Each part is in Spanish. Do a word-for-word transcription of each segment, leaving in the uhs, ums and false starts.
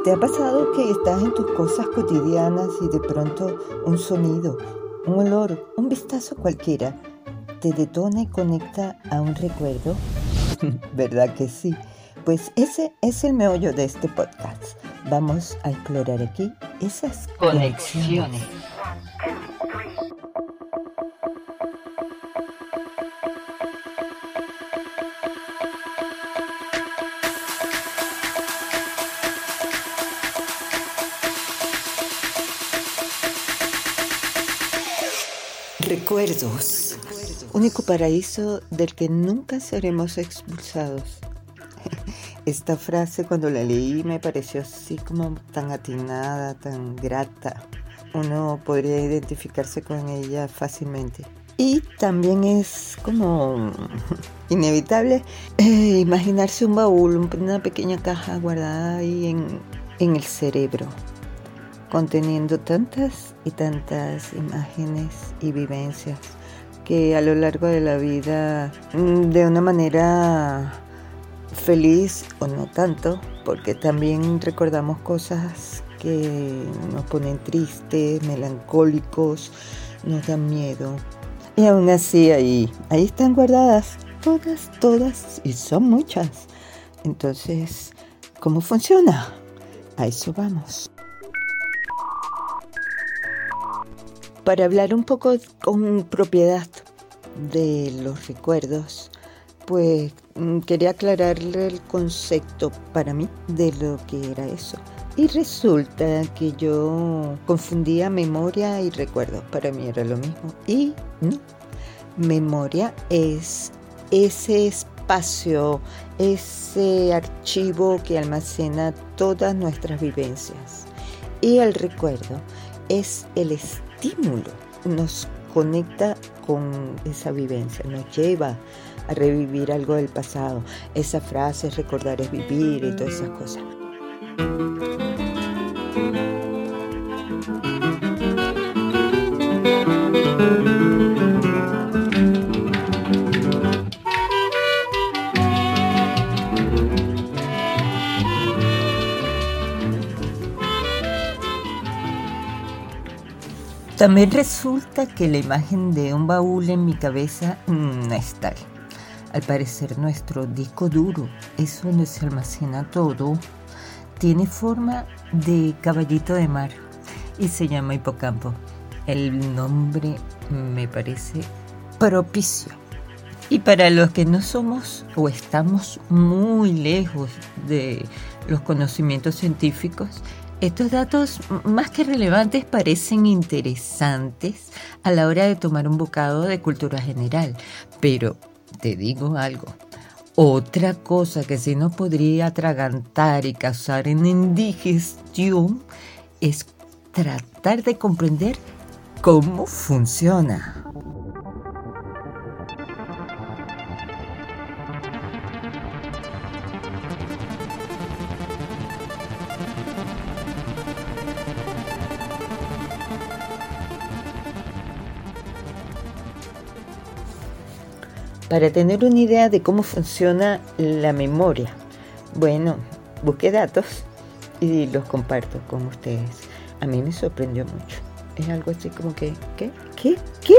¿Te ha pasado que estás en tus cosas cotidianas y de pronto un sonido, un olor, un vistazo cualquiera te detona y conecta a un recuerdo? ¿Verdad que sí? Pues ese es el meollo de este podcast. Vamos a explorar aquí esas conexiones. Recuerdos. Único paraíso del que nunca seremos expulsados. Esta frase cuando la leí me pareció así como tan atinada, tan grata. Uno podría identificarse con ella fácilmente. Y también es como inevitable eh, imaginarse un baúl, una pequeña caja guardada ahí en, en el cerebro, conteniendo tantas y tantas imágenes y vivencias que a lo largo de la vida, de una manera feliz o no tanto, porque también recordamos cosas que nos ponen tristes, melancólicos, nos dan miedo. Y aún así ahí, ahí están guardadas todas, todas, y son muchas. Entonces, ¿cómo funciona? A eso vamos. Para hablar un poco con propiedad de los recuerdos, pues quería aclararle el concepto para mí de lo que era eso. Y resulta que yo confundía memoria y recuerdos. Para mí era lo mismo. Y no, memoria es ese espacio, ese archivo que almacena todas nuestras vivencias. Y el recuerdo es el estímulo, nos conecta con esa vivencia, nos lleva a revivir algo del pasado. Esa frase, recordar es vivir y todas esas cosas. También resulta que la imagen de un baúl en mi cabeza no es tal. Al parecer nuestro disco duro, eso donde se almacena todo, tiene forma de caballito de mar y se llama hipocampo. El nombre me parece propicio. Y para los que no somos o estamos muy lejos de los conocimientos científicos, estos datos, más que relevantes, parecen interesantes a la hora de tomar un bocado de cultura general. Pero te digo algo, otra cosa que sí nos podría atragantar y causar en indigestión es tratar de comprender cómo funciona. Para tener una idea de cómo funciona la memoria, bueno, busqué datos y los comparto con ustedes. A mí me sorprendió mucho. Es algo así como que, ¿qué? ¿Qué? ¿Qué?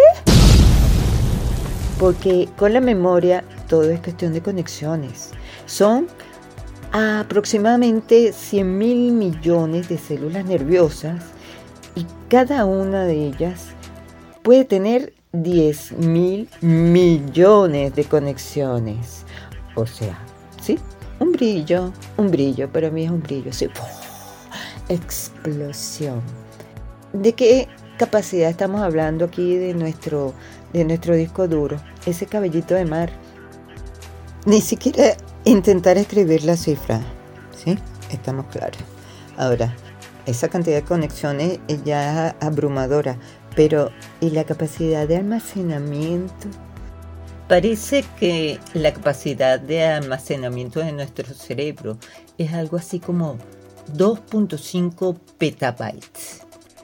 Porque con la memoria todo es cuestión de conexiones. Son aproximadamente cien mil millones de células nerviosas y cada una de ellas puede tener diez mil millones de conexiones. O sea, ¿sí? Un brillo, un brillo, para mí es un brillo, sí. Explosión. ¿De qué capacidad estamos hablando aquí de nuestro, de nuestro disco duro? Ese caballito de mar. Ni siquiera intentar escribir la cifra, ¿sí? Estamos claros. Ahora, esa cantidad de conexiones es ya abrumadora. Pero, ¿y la capacidad de almacenamiento? Parece que la capacidad de almacenamiento de nuestro cerebro es algo así como dos punto cinco petabytes.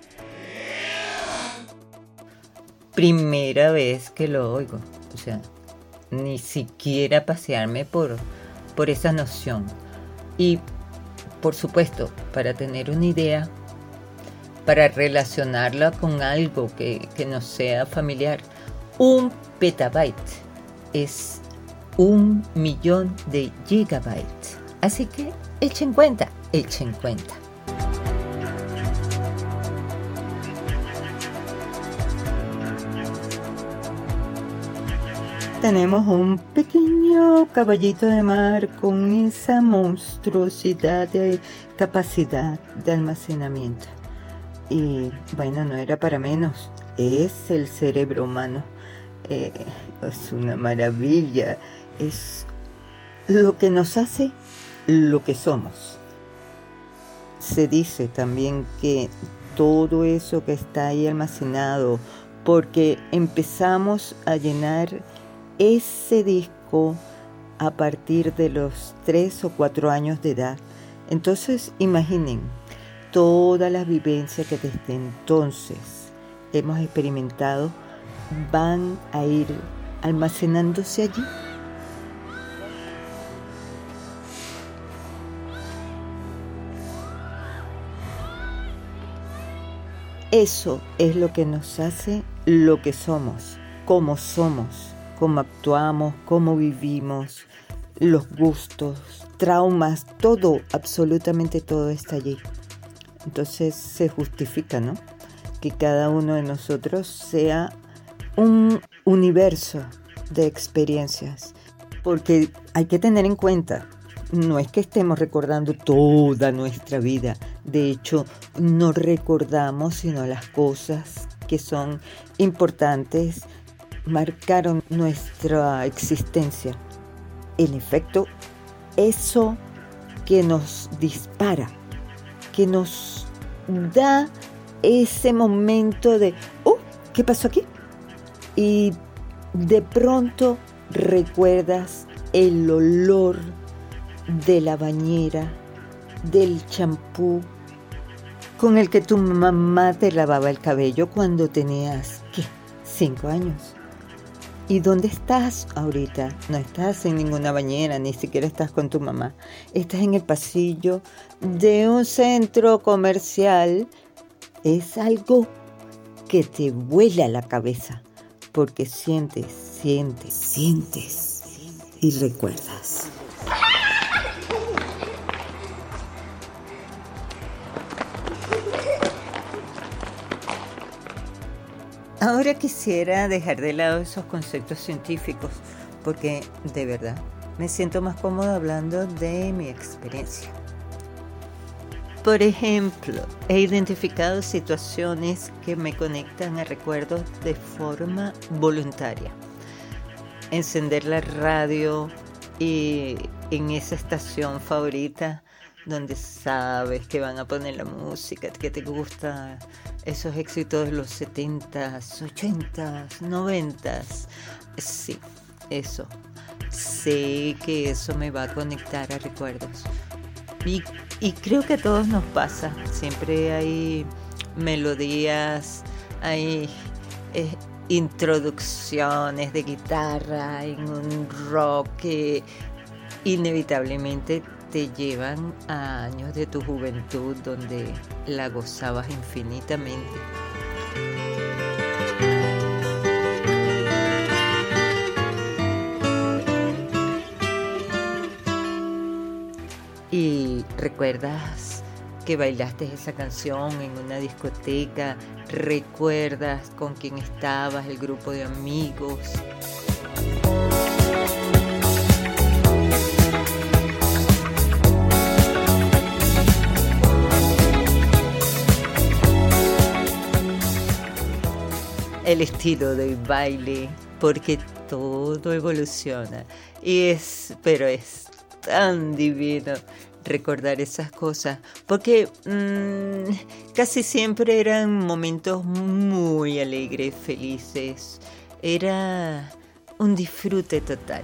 Primera vez que lo oigo. O sea, ni siquiera pasearme por, por esa noción. Y por supuesto, para tener una idea, para relacionarla con algo que, que nos sea familiar, un petabyte es un millón de gigabytes. Así que echen cuenta, echen cuenta. Tenemos un pequeño caballito de mar con esa monstruosidad de capacidad de almacenamiento. Y bueno, no era para menos, es el cerebro humano. Eh, es una maravilla, es lo que nos hace lo que somos. Se dice también que todo eso que está ahí almacenado, porque empezamos a llenar ese disco a partir de los tres o cuatro años de edad. Entonces imaginen todas las vivencias que desde entonces hemos experimentado van a ir almacenándose allí. Eso es lo que nos hace lo que somos, cómo somos, cómo actuamos, cómo vivimos, los gustos, traumas, todo, absolutamente todo está allí. Entonces se justifica, ¿no?, que cada uno de nosotros sea un universo de experiencias, porque hay que tener en cuenta, no es que estemos recordando toda nuestra vida, de hecho no recordamos sino las cosas que son importantes, marcaron nuestra existencia. En efecto, eso que nos dispara, que nos da ese momento de ¡uh! ¿Qué pasó aquí? Y de pronto recuerdas el olor de la bañera, del champú con el que tu mamá te lavaba el cabello cuando tenías, ¿qué?, cinco años. ¿Y dónde estás ahorita? No estás en ninguna bañera, ni siquiera estás con tu mamá. Estás en el pasillo de un centro comercial. Es algo que te vuela la cabeza, porque sientes, sientes, sientes y recuerdas. Ahora quisiera dejar de lado esos conceptos científicos, porque de verdad me siento más cómoda hablando de mi experiencia. Por ejemplo, he identificado situaciones que me conectan a recuerdos de forma voluntaria. Encender la radio y en esa estación favorita donde sabes que van a poner la música que te gusta, esos éxitos de los setentas, ochentas, noventas. Sí, eso. Sé que eso me va a conectar a recuerdos. Y, y creo que a todos nos pasa. Siempre hay melodías, hay eh, introducciones de guitarra en un rock que inevitablemente te llevan a años de tu juventud donde la gozabas infinitamente. Y recuerdas que bailaste esa canción en una discoteca, recuerdas con quién estabas, el grupo de amigos. El estilo del baile, porque todo evoluciona y es, pero es tan divino recordar esas cosas, porque mmm, casi siempre eran momentos muy alegres, felices, era un disfrute total.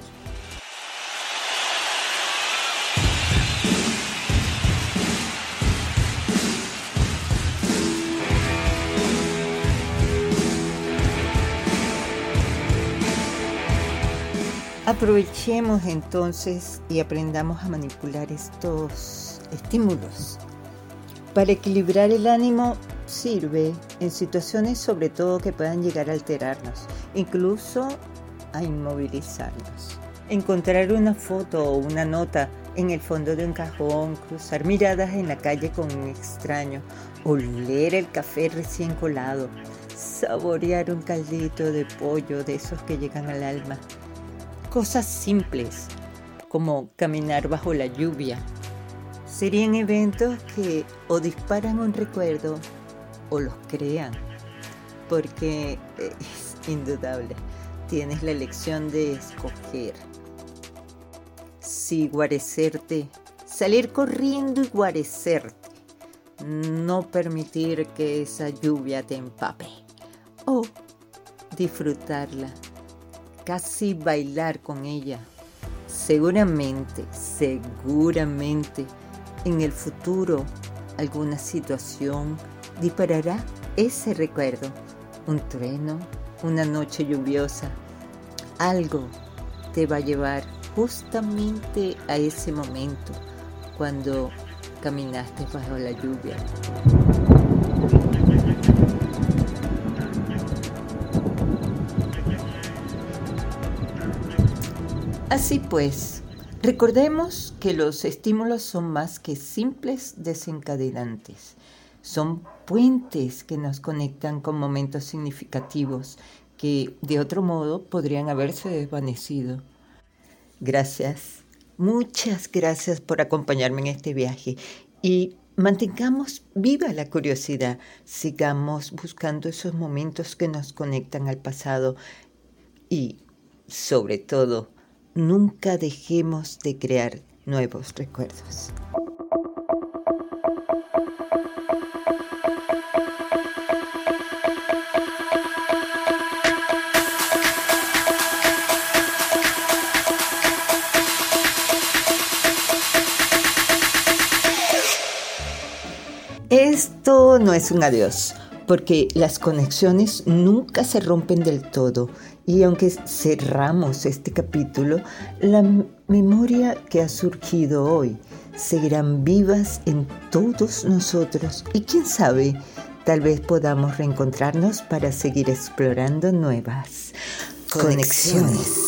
Aprovechemos entonces y aprendamos a manipular estos estímulos. Para equilibrar el ánimo sirve en situaciones sobre todo que puedan llegar a alterarnos, incluso a inmovilizarnos. Encontrar una foto o una nota en el fondo de un cajón, cruzar miradas en la calle con un extraño, oler el café recién colado, saborear un caldito de pollo de esos que llegan al alma. Cosas simples como caminar bajo la lluvia. Serían eventos que o disparan un recuerdo o los crean, porque es indudable, tienes la elección de escoger. Si guarecerte, salir corriendo y guarecerte, no permitir que esa lluvia te empape, o disfrutarla, casi bailar con ella. Seguramente, seguramente, en el futuro alguna situación disparará ese recuerdo, un trueno, una noche lluviosa, algo te va a llevar justamente a ese momento cuando caminaste bajo la lluvia. Así pues, recordemos que los estímulos son más que simples desencadenantes. Son puentes que nos conectan con momentos significativos que de otro modo podrían haberse desvanecido. Gracias, muchas gracias por acompañarme en este viaje y mantengamos viva la curiosidad, sigamos buscando esos momentos que nos conectan al pasado y, sobre todo, nunca dejemos de crear nuevos recuerdos. Esto no es un adiós, porque las conexiones nunca se rompen del todo y aunque cerramos este capítulo, la memoria que ha surgido hoy seguirán vivas en todos nosotros y quién sabe, tal vez podamos reencontrarnos para seguir explorando nuevas conexiones.